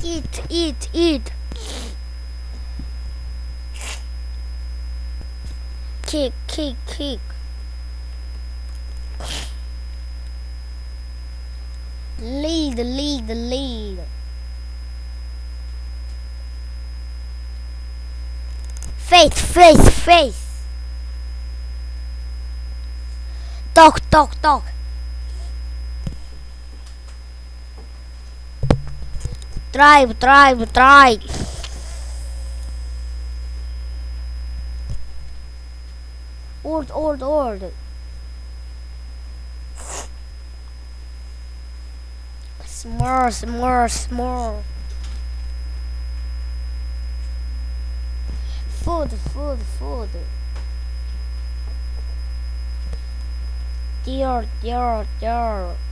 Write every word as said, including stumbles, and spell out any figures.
eat, eat, eat. Kick, kick, kick. Lead, lead, lead. Face, face, face. Talk, talk, talk. Drive, drive, drive. Old, old, old. S'more, s'more, s'more. Food, food, food. Dear, dear, dear.